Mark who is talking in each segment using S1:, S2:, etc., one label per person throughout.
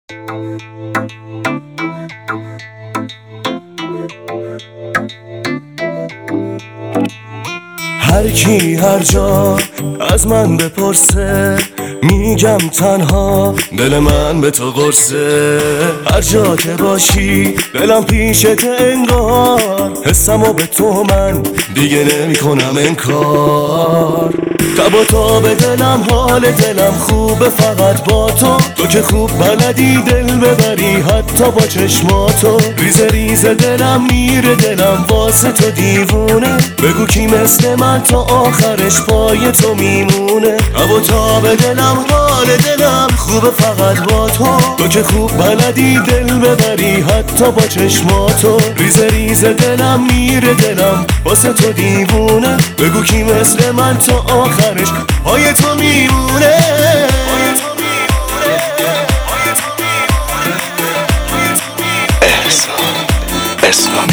S1: هر کی هر جا از من بپرسه میگم تنها دل من به تو قرصه. هر جا که باشی دلم پیشت انگار، حسمو به تو من دیگه نمی کنم انکار. تب تا به دلم حال دلم خوبه فقط با تو، تو که خوب بلدی دل ببری حتی با چشماتو. ریزه ریزه دلم میره دلم واسه تو دیوونه، بگو کی مثل من تا آخرش پای تو میمونه. تب تا به دلم حال دلم خوبه فقط با تو، تو که خوب بلدی دل ببری حتی با چشماتو. ریزه ریزه دلم میره دلم واسه تو دیوونه، بگو کی مثل من تا آخرش پای تو میمونه.
S2: احسان اسلامی.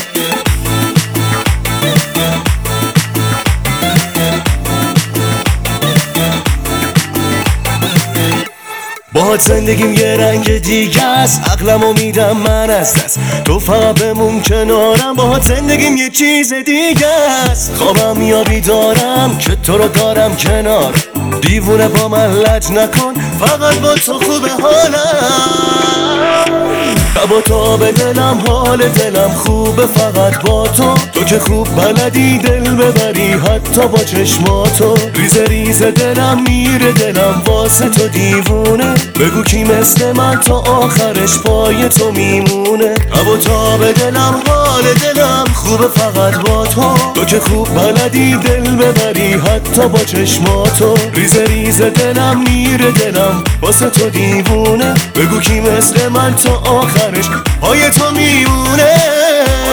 S1: باهات زندگیم یه رنگ دیگه است، عقلمو میدم من از دست، تو فقط بمون کنارم. باهات زندگیم یه چیز دیگه است، خوابم یا بیدارم که تو رو دارم کنار. دیوونه با من لج نکن، فقط با تو خوبه حالم. تب تا به دلم حال دلم خوبه فقط با تو، تو که خوب بلدی دل ببری حتی با چشماتو. ریزه ریزه دلم میره دلم واسه تو دیوونه، بگو کی مثل من تا آخرش پای تو میمونه. تب تا به دلم حال دلم خوبه فقط با تو، تو که خوب بلدی دل ببری حتی با چشماتو. ریزه ریزه دلم میره دلم واسه تو دیوونه، بگو کی مثل من تا آخرش پای تو میمونه.